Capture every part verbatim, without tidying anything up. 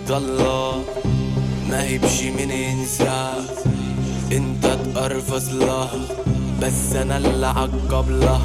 الله ما هيبشي من انسى، انت تقرفص له بس انا اللي عقبله.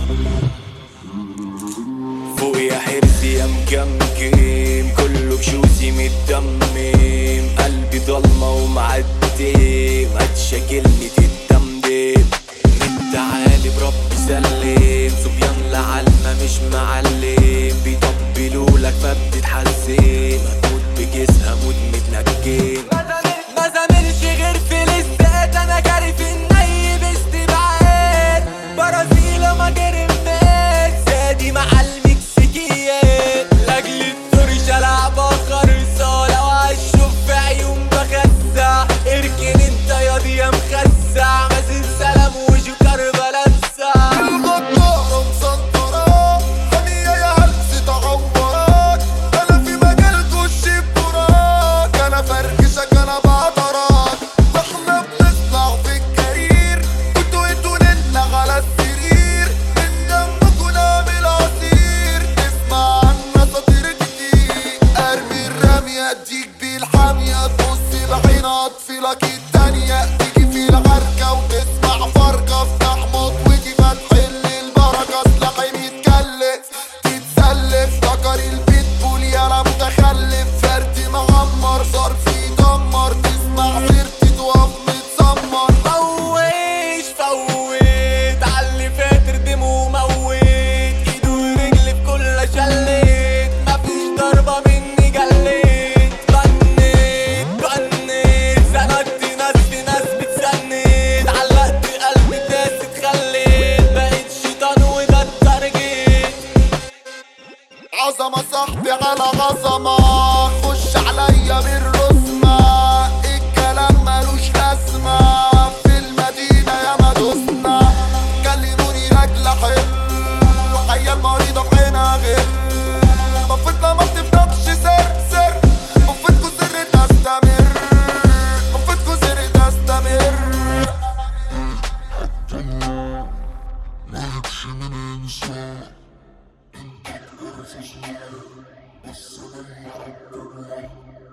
فوق يا حرصي يا مكمكم كله بشوزي متدمم، قلبي ضلمة ومعدي ما تشاكلني تتدمدم. من تعالي بربي سلم صبيان لعلمة مش معلم، بيطبلولك فبتتحزم هتموت بجسها موت متنجم. ما زاملش غير في الاستقات انا جاري في الني باستبعاد، برازيل ما جرمات زادي مع المكسيكيات، لاجل الدور شلع بخر صالة وهشوف في عيون بخزع. اركن انت ياضي يا مخزع مازن سلام وجوكر بلسع. الغدارة مسنطرة حمية يا هلس تغورات، انا في مجال كش بطولات، انا فركشك انا بعطرات. احنا بنطلع في الكارير كنتوا انتوا ننلغ على السرير، من دمكوا نعمل عصير تسمع عنا سطير كتير. ارمي الرمية اديك بالحامية تبص بعين اطفلك التانية، تيجي في العركة وتسمع فرقة افتح مطوتي فتحل البركة. سلاحي بيتكلف تتسلف ذكر البيتبول يالا متخلف، فرد معمر صرف يدمر تسمع سيرتي تقف متسمر. فويش فويت عاللي فاتر دمه موت، ايده ورجلي في كل شليت مفيش ضربة مني جليت. بنيت بنيت سندت ناس في ناس بتسند، علقت قلبي ناس اتخليت بقيت شيطان وده التارجت. عظمة صاحبي على عظمة خش عليا بالرسمة، الكلام ملوش لازمة في المدينة يا مدوسنا. كلموني رجل حل عيال مريضة في عينها غل، مفتنا ما بتفتحش سر سر، مفتكوا سر تستمر، مفتكوا سر تستمر. ما يبشي من انسان انت تقرفص له بس انا اللي عقبله.